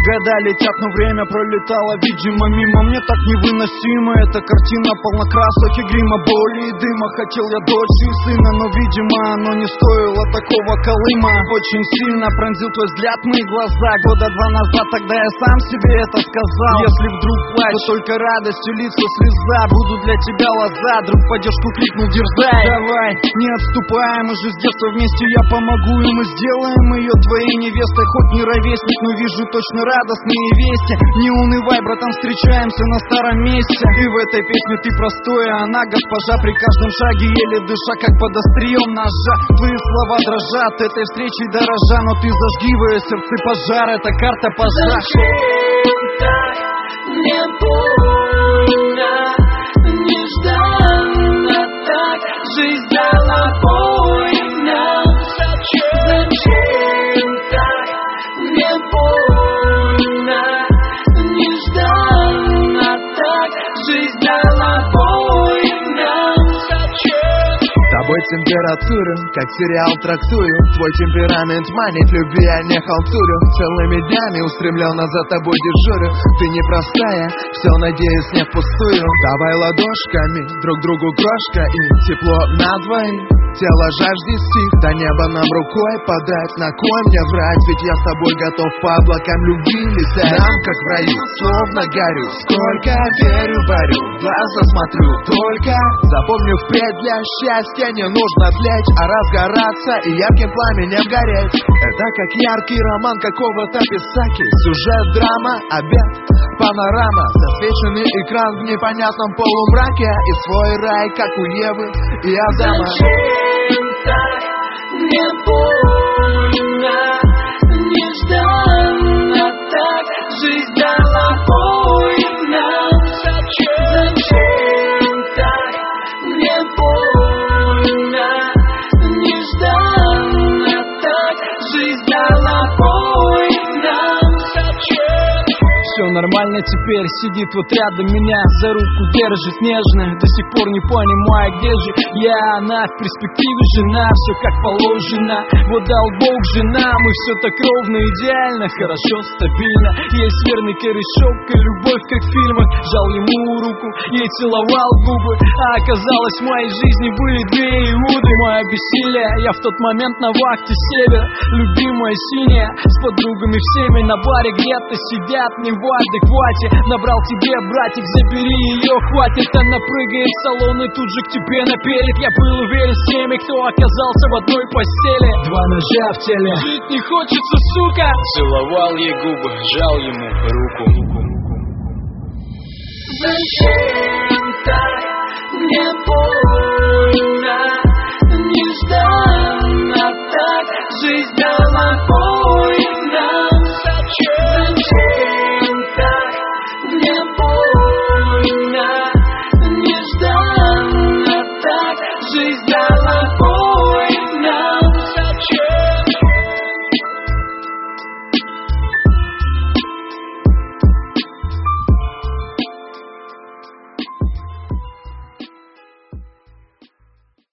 Года летят, но время пролетало, видимо, мимо. Мне так невыносимо эта картина, полна красок и грима, боли и дыма. Хотел я дочь и сына, но, видимо, оно не стоило такого колыма. Очень сильно пронзил твой взгляд, мои глаза. Года 2 назад, тогда я сам себе это сказал. Если вдруг плачь, то только радостью лица слеза. Буду для тебя лоза, друг поддержку крикнул, дерзай. Давай, не отступаем, мы же с детства вместе, я помогу, и мы сделаем ее твоей невестой. Хоть не ровесник, но вижу точно радостные вести. Не унывай, братан, встречаемся на старом месте. И в этой песне ты простой, а она госпожа. При каждом шаге еле дыша, как под острием ножа. Твои слова дрожат, этой встречей дорожа. Но ты зажги в ее сердце пожар, это карта пожар. Зачем так мне больно, нежданно так жизнь дала бой нам? Зачем так мне больно, нежданно так жизнь дала бой нам? Тобой температура, как сериал трактую. Твой темперамент манит, любви я не халтурю. Целыми днями устремленно за тобой дежурю. Ты непростая, все, надеюсь, не впустую. Давай ладошками друг другу крошка и тепло на двоих. Тело жаждет стих, до неба нам рукой подать. На кой мне врать, ведь я с тобой готов по облакам любви летать. Нам, как в раю, словно горю. Сколько верю, варю, в глаза смотрю. Только запомню впредь, для счастья не нужно тлеть, а разгораться и ярким пламенем гореть. Это как яркий роман какого-то писаки. Сюжет, драма, обед, панорама. Засвеченный экран в непонятном полумраке. И свой рай, как у Евы и Адама. Зачем так мне больно, нежданно так жизнь дала бой нам? Зачем так мне больно, нежданно так жизнь дала бой нам? Все нормально теперь, сидит вот рядом меня, за руку держит нежно. До сих пор не понимаю, где же я, она в перспективе жена. Все как положено, вот дал Бог жена. Мы все так ровно, идеально, хорошо, стабильно. Есть верный корешок и любовь, как в фильмах. Жал ему руку, ей целовал губы. А оказалось, в моей жизни были две Иуды. Мое бессилие, я в тот момент на вахте север. Любимая синяя, с подругами всеми на баре где-то сидят, не в адеквате. Набрал тебе, братик, забери ее, хватит. Она прыгает в салон и тут же к тебе наперед. Я был уверен с теми, кто оказался в одной постели. Два ножа в теле, жить не хочется, сука. Целовал ей губы, жал ему руку. Зачем так мне больно, нежданно так жизнь дала